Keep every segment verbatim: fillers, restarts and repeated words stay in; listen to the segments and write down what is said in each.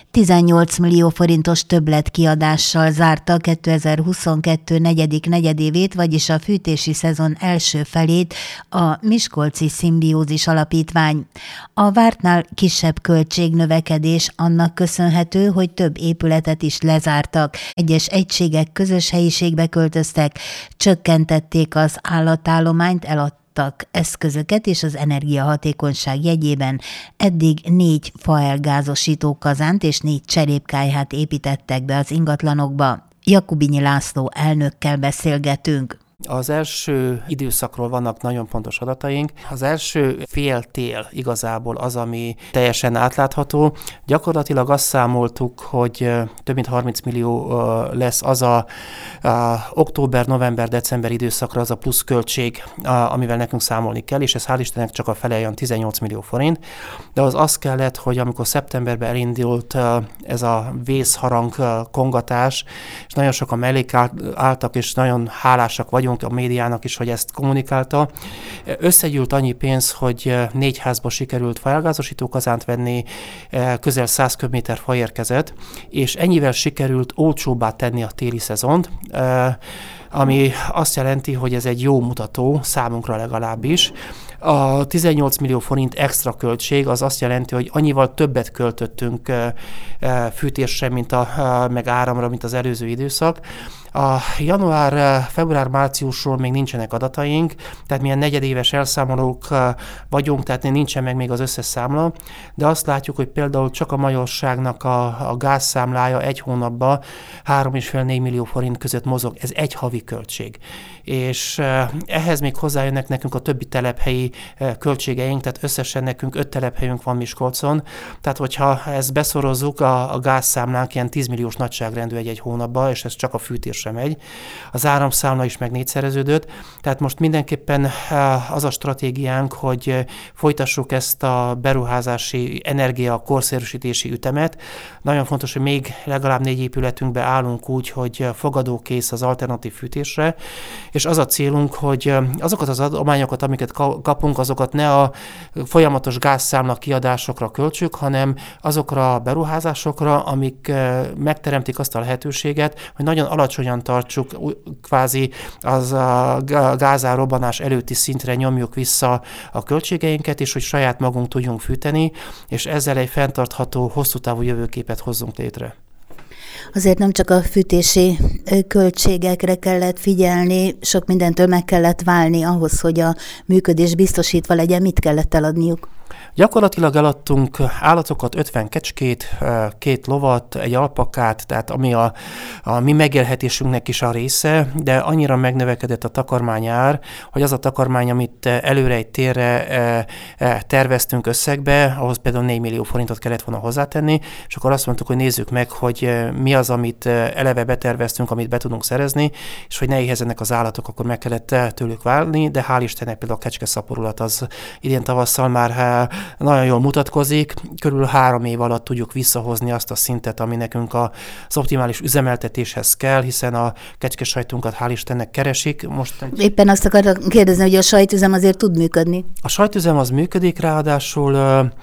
tizennyolc millió forintos többletkiadással zárta kétezer-huszonkettő negyedik negyedévét, vagyis a fűtési szezon első felét a Miskolci Szimbiózis Alapítvány. A vártnál kisebb költségnövekedés annak köszönhető, hogy több épületet is lezártak, egyes egységek közös helyiségbe költöztek, csökkentették az állatállományt, eladták eszközöket, és az energiahatékonyság jegyében eddig négy faelgázosító kazánt és négy cserépkályhát építettek be az ingatlanokba. Jakubinyi László elnökkel beszélgetünk. Az első időszakról vannak nagyon pontos adataink. Az első fél tél igazából az, ami teljesen átlátható. Gyakorlatilag azt számoltuk, hogy több mint harminc millió lesz az a, a október, november, december időszakra az a plusz költség, amivel nekünk számolni kell, és ez hál' Istennek csak a fele olyan tizennyolc millió forint. De az az kellett, hogy amikor szeptemberben elindult ez a vészharang kongatás, és nagyon sokan mellék álltak, és nagyon hálásak vagyunk a médiának is, hogy ezt kommunikálta. Összegyűlt annyi pénz, hogy négy házba sikerült faelgázosító kazánt venni, közel száz köbméter fa érkezett, és ennyivel sikerült olcsóbbá tenni a téli szezont, ami azt jelenti, hogy ez egy jó mutató, számunkra legalábbis. A tizennyolc millió forint extra költség az azt jelenti, hogy annyival többet költöttünk fűtésre, mint a, meg áramra, mint az előző időszak. A január, február, márciusról még nincsenek adataink, tehát milyen negyedéves elszámolók vagyunk, tehát nincsen meg még az összes számla, de azt látjuk, hogy például csak a Magyarországnak a, a gázszámlája egy hónapban három és fél négy millió forint között mozog. Ez egy havi költség. És ehhez még hozzájönnek nekünk a többi telephelyi költségeink, tehát összesen nekünk öt telephelyünk van Miskolcon, tehát hogyha ezt beszorozzuk, a, a gázszámlánk ilyen tíz milliós nagyságrendű egy-egy hónapban, és ez csak a fűtésre megy. Az áramszámla is meg négyszereződött, tehát most mindenképpen az a stratégiánk, hogy folytassuk ezt a beruházási energia korszerűsítési ütemet. Nagyon fontos, hogy még legalább négy épületünkbe állunk úgy, hogy fogadókész az alternatív fűtésre, és az a célunk, hogy azokat az adományokat, amiket kapunk, azokat ne a folyamatos gázszámla kiadásokra költsük, hanem azokra a beruházásokra, amik megteremtik azt a lehetőséget, hogy nagyon alacsonyan tartsuk, kvázi az a gázárrobbanás előtti szintre nyomjuk vissza a költségeinket, és hogy saját magunk tudjunk fűteni, és ezzel egy fenntartható, hosszú távú jövőképet hozzunk létre. Azért nem csak a fűtési költségekre kellett figyelni, sok mindentől meg kellett válni ahhoz, hogy a működés biztosítva legyen. Mit kellett eladniuk? Gyakorlatilag eladtunk állatokat, ötven kecskét, két lovat, egy alpakát, tehát ami a, a mi megélhetésünknek is a része, de annyira megnövekedett a takarmányár, hogy az a takarmány, amit előre egy térre terveztünk összegbe, ahhoz például négy millió forintot kellett volna hozzátenni, és akkor azt mondtuk, hogy nézzük meg, hogy mi az, amit eleve beterveztünk, amit be tudunk szerezni, és hogy ne éhezzenek az állatok, akkor meg kellett tőlük válni, de hál' Istennek például a kecskeszaporulat az idén tavasszal már nagyon jól mutatkozik, körül három év alatt tudjuk visszahozni azt a szintet, ami nekünk az optimális üzemeltetéshez kell, hiszen a kecskesajtunkat hál' Istennek keresik. Most éppen azt akartam kérdezni, hogy a sajtüzem azért tud működni. A sajtüzem az működik, ráadásul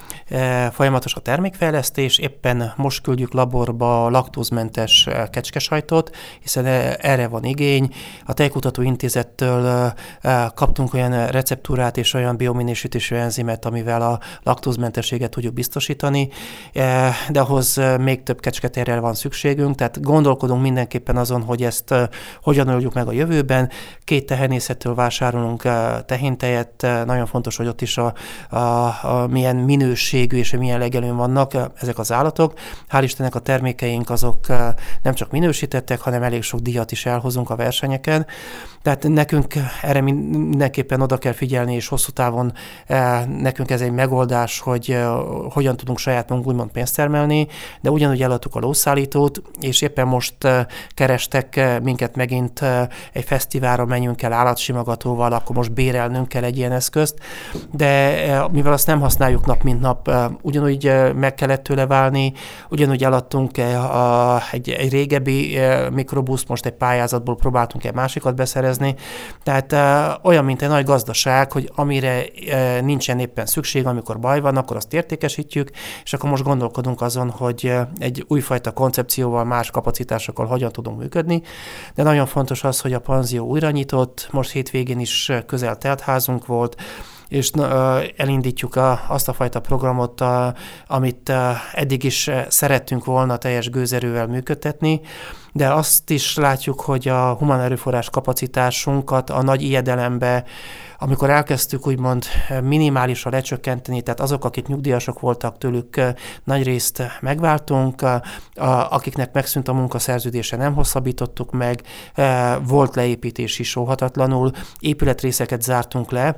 e, folyamatos a termékfejlesztés, éppen most küldjük laborba laktózmentes kecskesajtot, hiszen erre van igény. A Tejkutató Intézettől e, kaptunk olyan receptúrát és olyan biominősítésű enzimet, amivel a laktózmentességet tudjuk biztosítani, de ahhoz még több kecsketérrel van szükségünk, tehát gondolkodunk mindenképpen azon, hogy ezt hogyan oldjuk meg a jövőben. Két tehernészettől vásárolunk tehéntejet, nagyon fontos, hogy ott is a, a, a milyen minőségű és milyen legelőn vannak ezek az állatok. Hál' Istennek a termékeink azok nem csak minősítettek, hanem elég sok díjat is elhozunk a versenyeken. Tehát nekünk erre mindenképpen oda kell figyelni, és hosszú távon nekünk ez egy megoldás, hogy hogyan tudunk saját magunk úgymond pénzt termelni, de ugyanúgy eladtuk a lószállítót, és éppen most kerestek minket megint egy fesztiválra, menjünk el állatsimogatóval, akkor most bérelnünk kell egy ilyen eszközt, de mivel azt nem használjuk nap mint nap, ugyanúgy meg kellett tőle válni, ugyanúgy eladtunk egy, egy régebbi mikrobuszt, most egy pályázatból próbáltunk egy másikat beszerezni, tehát olyan, mint egy nagy gazdaság, hogy amire nincsen éppen szükség, amikor baj van, akkor azt értékesítjük, és akkor most gondolkodunk azon, hogy egy újfajta koncepcióval, más kapacitásokkal hogyan tudunk működni, de nagyon fontos az, hogy a panzió újra nyitott, most hétvégén is közel teltházunk volt, és elindítjuk a, azt a fajta programot, a, amit eddig is szerettünk volna teljes gőzerővel működtetni, de azt is látjuk, hogy a humán erőforrás kapacitásunkat a nagy ijedelembe, amikor elkezdtük úgymond minimálisra lecsökkenteni, tehát azok, akik nyugdíjasok voltak, tőlük nagy részt megváltunk, akiknek megszűnt a munkaszerződése, nem hosszabbítottuk meg, volt leépítés is óhatatlanul, épületrészeket zártunk le.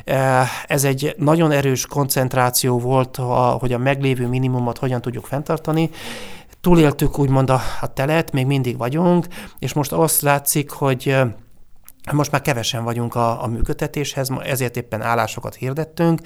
Ez egy nagyon erős koncentráció volt, hogy a meglévő minimumot hogyan tudjuk fenntartani. Túléltük úgymond a, a telet, még mindig vagyunk, és most azt látszik, hogy most már kevesen vagyunk a, a működtetéshez, ezért éppen állásokat hirdettünk,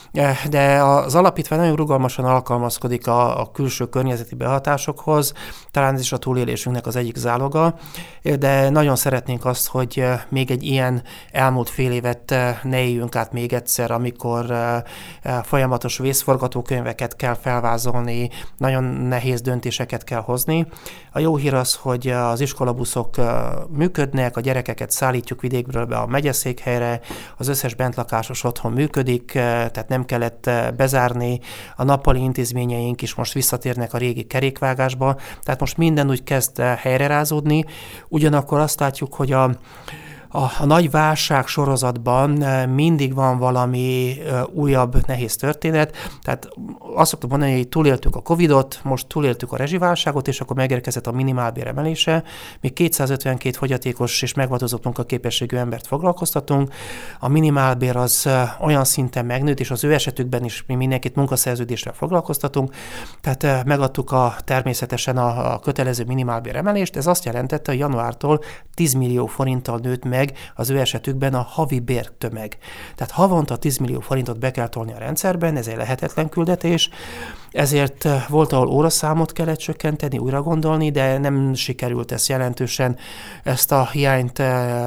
de az alapítvány nagyon rugalmasan alkalmazkodik a, a külső környezeti behatásokhoz, talán ez is a túlélésünknek az egyik záloga, de nagyon szeretnénk azt, hogy még egy ilyen elmúlt fél évet ne éljünk át még egyszer, amikor folyamatos vészforgatókönyveket kell felvázolni, nagyon nehéz döntéseket kell hozni. A jó hír az, hogy az iskolabuszok működnek, a gyerekeket szállítjuk vidékről be a megyeszékhelyre, az összes bentlakásos otthon működik, tehát nem kellett bezárni, a nappali intézményeink is most visszatérnek a régi kerékvágásba, tehát most minden úgy kezd helyrerázódni, ugyanakkor azt látjuk, hogy a A, a nagy válság sorozatban mindig van valami újabb nehéz történet, tehát azt szoktuk mondani, hogy túléltük a Covidot, most túléltük a rezsiválságot, és akkor megérkezett a minimálbér emelése, még kétszázötvenkét fogyatékos és megváltozott munkaképességű embert foglalkoztatunk, a minimálbér az olyan szinten megnőtt, és az ő esetükben is mi mindenkit munkaszerződésre foglalkoztatunk, tehát megadtuk a, természetesen a, a kötelező minimálbér emelést, ez azt jelentette, hogy januártól tíz millió forinttal nőtt meg az ő esetükben a havi bértömeg. Tehát havonta tíz millió forintot be kell tolni a rendszerben, ez egy lehetetlen küldetés, ezért volt, ahol óraszámot kellett csökkenteni, újra gondolni, de nem sikerült ezt jelentősen, ezt a hiányt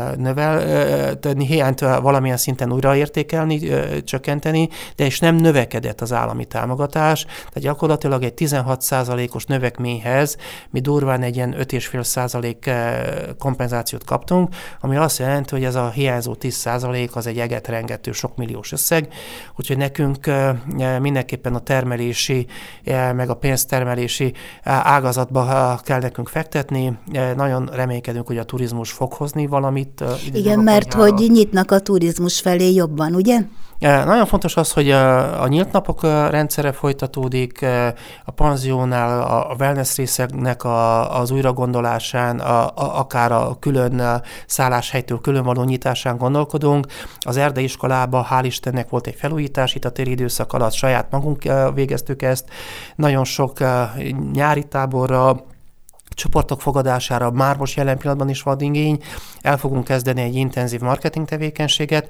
növel, hiányt valamilyen szinten újraértékelni, csökkenteni, de is nem növekedett az állami támogatás, tehát gyakorlatilag egy tizenhat százalékos növekményhez mi durván egy ilyen öt egész öt százalék kompenzációt kaptunk, ami azt jelenti, hogy ez a hiányzó tíz százalék az egy egetrengető sok milliós összeg, úgyhogy nekünk mindenképpen a termelési, meg a pénztermelési ágazatba kell nekünk fektetni. Nagyon reménykedünk, hogy a turizmus fog hozni valamit. Igen, mert hogy nyitnak a turizmus felé jobban, ugye? Nagyon fontos az, hogy a, a nyílt napok rendszere folytatódik, a panziónál, a wellness részeknek a, az újragondolásán, a, a, akár a külön szálláshelytől külön való nyitásán gondolkodunk. Az erdei iskolában hál' Istennek volt egy felújítás itt a téli időszak alatt, saját magunk végeztük ezt, nagyon sok nyári táborra, csoportok fogadására már most jelen pillanatban is van igény, el fogunk kezdeni egy intenzív marketing tevékenységet,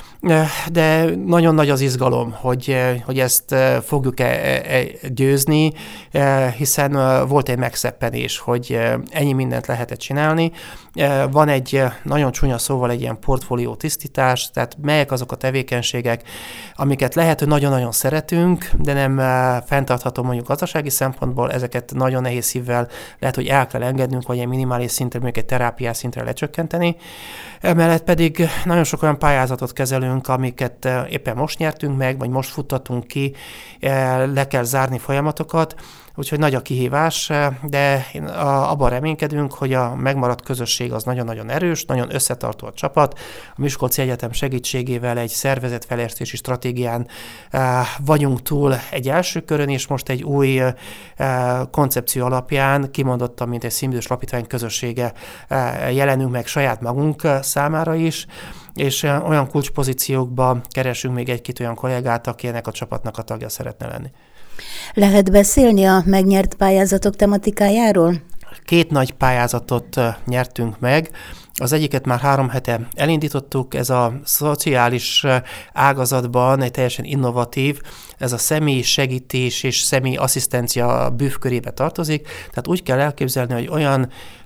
de nagyon nagy az izgalom, hogy, hogy ezt fogjuk-e győzni, hiszen volt egy megszeppenés, hogy ennyi mindent lehetett csinálni. Van egy nagyon csúnya szóval egy ilyen portfólió tisztítás, tehát melyek azok a tevékenységek, amiket lehet, hogy nagyon-nagyon szeretünk, de nem fenntartható mondjuk gazdasági szempontból, ezeket nagyon nehéz szívvel lehet, hogy el kell engednünk, vagy egy minimális szintre, mondjuk egy terápiás szintre lecsökkenteni. Emellett pedig nagyon sok olyan pályázatot kezelünk, amiket éppen most nyertünk meg, vagy most futtatunk ki, le kell zárni folyamatokat, úgyhogy nagy a kihívás, de abban reménykedünk, hogy a megmaradt közösség az nagyon-nagyon erős, nagyon összetartó a csapat. A Miskolci Egyetem segítségével egy szervezetfejlesztési stratégián vagyunk túl egy első körön, és most egy új koncepció alapján kimondottan, mint egy Szimbiózis Alapítvány közössége jelenünk meg saját magunk számára is, és olyan kulcspozíciókba keresünk még egy-két olyan kollégát, aki ennek a csapatnak a tagja szeretne lenni. Lehet beszélni a megnyert pályázatok tematikájáról? Két nagy pályázatot nyertünk meg. Az egyiket már három hete elindítottuk, ez a szociális ágazatban egy teljesen innovatív, ez a személyi segítés és személyi asszisztencia bűvkörébe tartozik, tehát úgy kell elképzelni, hogy olyan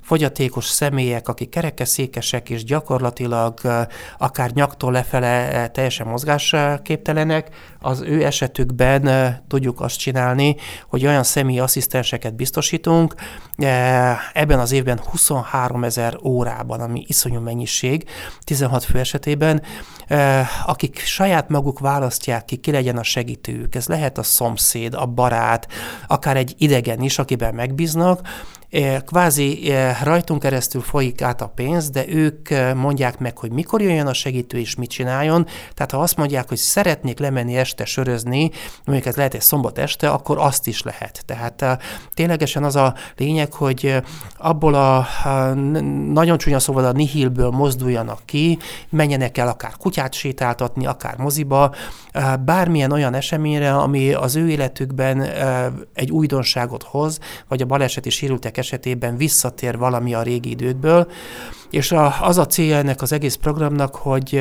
fogyatékos személyek, akik kerekesszékesek és gyakorlatilag akár nyaktól lefele teljesen mozgásképtelenek, az ő esetükben tudjuk azt csinálni, hogy olyan személyi asszisztenseket biztosítunk, ebben az évben huszonháromezer órában, ami iszonyú mennyiség, tizenhat fő esetében, akik saját maguk választják ki, ki legyen a segítőjük. Ez lehet a szomszéd, a barát, akár egy idegen is, akiben megbíznak. Kvázi rajtunk keresztül folyik át a pénz, de ők mondják meg, hogy mikor jöjjön a segítő és mit csináljon. Tehát ha azt mondják, hogy szeretnék lemenni este sörözni, mondjuk ez lehet egy szombat este, akkor azt is lehet. Tehát ténylegesen az a lényeg, hogy abból a, a nagyon csúnya szóval a nihilből mozduljanak ki, menjenek el akár kutyát sétáltatni, akár moziba, bármilyen olyan eseményre, ami az ő életükben egy újdonságot hoz, vagy a baleseti sérültek esetében visszatér valami a régi idődből, és a, az a célja ennek az egész programnak, hogy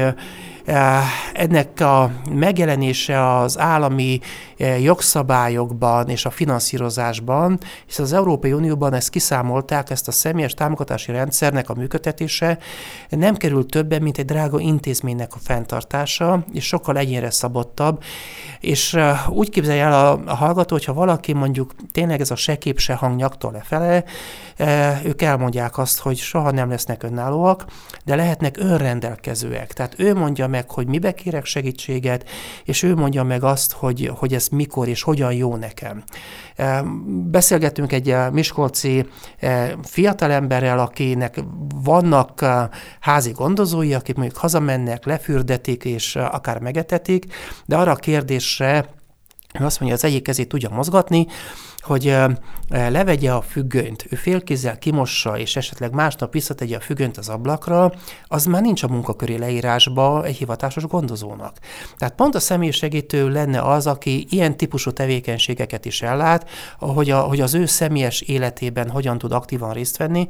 ennek a megjelenése az állami jogszabályokban és a finanszírozásban, hiszen az Európai Unióban ezt kiszámolták, ezt a személyes támogatási rendszernek a működtetése nem kerül többen, mint egy drága intézménynek a fenntartása, és sokkal egyénre szabottabb, és úgy képzelje el a, a hallgató, hogyha valaki mondjuk tényleg ez a se kép, se hang nyaktól lefele, ők elmondják azt, hogy soha nem lesznek önállóak, de lehetnek önrendelkezőek. Tehát ő mondja meg, hogy mibe kérek segítséget, és ő mondja meg azt, hogy, hogy ez mikor és hogyan jó nekem. Beszélgettünk egy miskolci fiatalemberrel, akinek vannak házi gondozói, akik mondjuk hazamennek, lefürdetik és akár megetetik, de arra a kérdésre, ő azt mondja, az egyik kezét tudja mozgatni, hogy levegye a függönyt, ő félkézzel kimossa, és esetleg másnap visszategye a függönyt az ablakra, az már nincs a munkaköri leírásba egy hivatásos gondozónak. Tehát pont a személysegítő lenne az, aki ilyen típusú tevékenységeket is ellát, hogy, a, hogy az ő személyes életében hogyan tud aktívan részt venni,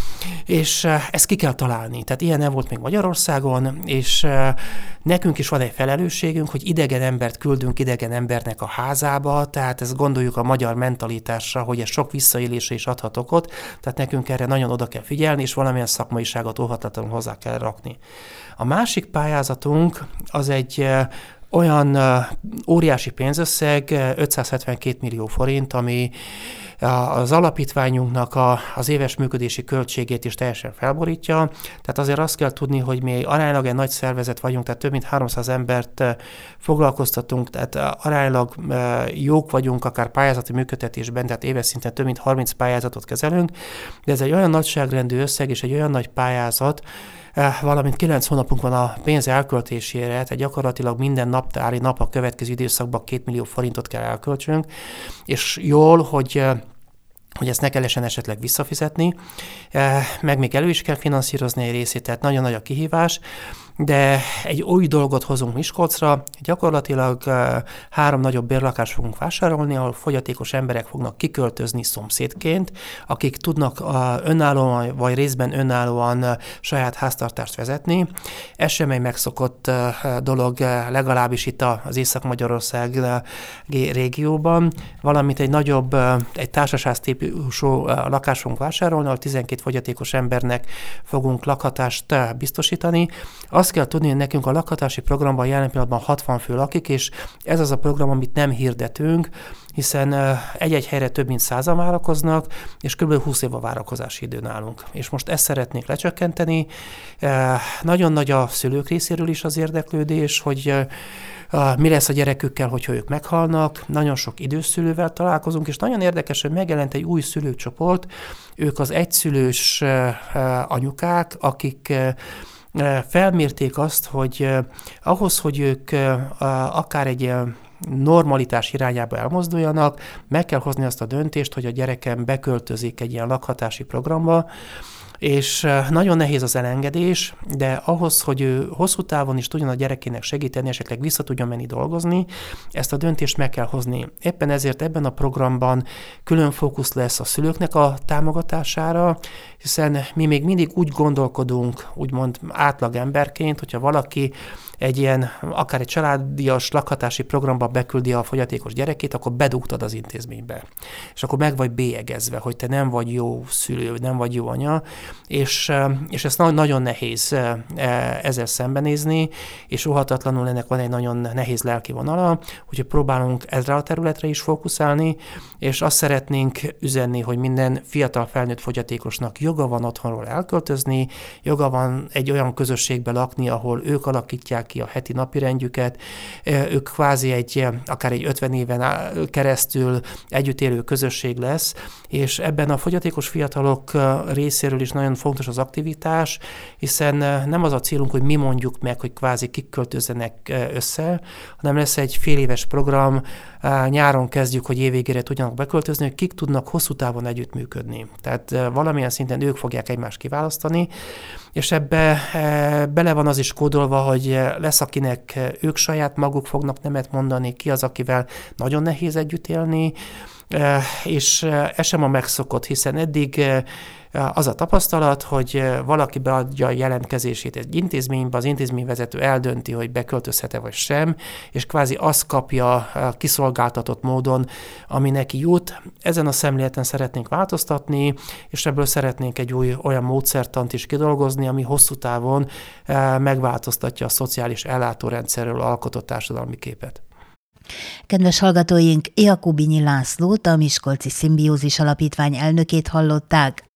és ezt ki kell találni. Tehát ilyen nem volt még Magyarországon, és nekünk is van egy felelősségünk, hogy idegen embert küldünk idegen embernek a házába, tehát ezt gondoljuk a magyar mentalitásra, hogy ez sok visszaélésre is adhat okot, tehát nekünk erre nagyon oda kell figyelni, és valamilyen szakmaiságot óhatatlanul hozzá kell rakni. A másik pályázatunk az egy olyan óriási pénzösszeg, ötszázhetvenkét millió forint, ami az alapítványunknak a, az éves működési költségét is teljesen felborítja. Tehát azért azt kell tudni, hogy mi aránylag egy nagy szervezet vagyunk, tehát több mint háromszáz embert foglalkoztatunk, tehát aránylag jók vagyunk akár pályázati működtetésben, tehát éves szinten több mint harminc pályázatot kezelünk, de ez egy olyan nagyságrendű összeg és egy olyan nagy pályázat, valamint kilenc hónapunk van a pénz elköltésére, tehát gyakorlatilag minden naptári nap a következő időszakban két millió forintot kell elköltsünk, és jól, hogy hogy ezt ne kellesen esetleg visszafizetni, meg még elő is kell finanszírozni egy részét, tehát nagyon nagy a kihívás, de egy új dolgot hozunk Miskolcra, gyakorlatilag három nagyobb bérlakást fogunk vásárolni, ahol fogyatékos emberek fognak kiköltözni szomszédként, akik tudnak önállóan vagy részben önállóan saját háztartást vezetni. Ez sem egy megszokott dolog, legalábbis itt az Észak-Magyarország régióban, valamint egy nagyobb, egy társaság típusú lakást fogunk vásárolni, ahol tizenkét fogyatékos embernek fogunk lakhatást biztosítani. Azt kell tudni, hogy nekünk a lakhatási programban jelen pillanatban hatvan fő lakik, és ez az a program, amit nem hirdetünk, hiszen egy-egy helyre több mint százan várakoznak, és kb. húsz év a várakozási idő nálunk. És most ezt szeretnék lecsökkenteni. Nagyon nagy a szülők részéről is az érdeklődés, hogy mi lesz a gyerekükkel, hogyha ők meghalnak. Nagyon sok időszülővel találkozunk, és nagyon érdekes, hogy megjelent egy új szülőcsoport. Ők az egyszülős anyukák, akik felmérték azt, hogy ahhoz, hogy ők akár egy normalitás irányába elmozduljanak, meg kell hozni azt a döntést, hogy a gyerekem beköltözik egy ilyen lakhatási programba, És nagyon nehéz az elengedés, de ahhoz, hogy ő hosszú távon is tudjon a gyerekének segíteni, esetleg vissza tudjon menni dolgozni, ezt a döntést meg kell hozni. Éppen ezért ebben a programban külön fókusz lesz a szülőknek a támogatására, hiszen mi még mindig úgy gondolkodunk, úgymond átlag emberként, hogyha valaki egy ilyen, akár egy családias lakhatási programba beküldi a fogyatékos gyerekét, akkor bedugtad az intézménybe. És akkor meg vagy bélyegezve, hogy te nem vagy jó szülő, nem vagy jó anya, és, és ezt nagyon nehéz ezzel szembenézni, és óhatatlanul ennek van egy nagyon nehéz lelki vonala, úgyhogy próbálunk ezre a területre is fókuszálni, és azt szeretnénk üzenni, hogy minden fiatal felnőtt fogyatékosnak joga van otthonról elköltözni, joga van egy olyan közösségbe lakni, ahol ők alakítják ki a heti napirendjüket, ők kvázi egy, akár egy ötven éven keresztül együtt élő közösség lesz, és ebben a fogyatékos fiatalok részéről is nagyon fontos az aktivitás, hiszen nem az a célunk, hogy mi mondjuk meg, hogy kvázi kik költözzenek össze, hanem lesz egy fél éves program, nyáron kezdjük, hogy évvégére tudjanak beköltözni, hogy kik tudnak hosszú távon együttműködni. Tehát valamilyen szinten ők fogják egymást kiválasztani, és ebbe bele van az is kódolva, hogy lesz, akinek ők saját maguk fognak nemet mondani, ki az, akivel nagyon nehéz együtt élni, és ez sem a megszokott, hiszen eddig az a tapasztalat, hogy valaki beadja a jelentkezését egy intézménybe, az intézményvezető eldönti, hogy beköltözhet-e vagy sem, és kvázi azt kapja kiszolgáltatott módon, ami neki jut. Ezen a szemléleten szeretnénk változtatni, és ebből szeretnénk egy új olyan módszertant is kidolgozni, ami hosszú távon megváltoztatja a szociális ellátórendszerről alkotott társadalmi képet. Kedves hallgatóink, Jakubinyi Lászlót, a Miskolci Szimbiózis Alapítvány elnökét hallották.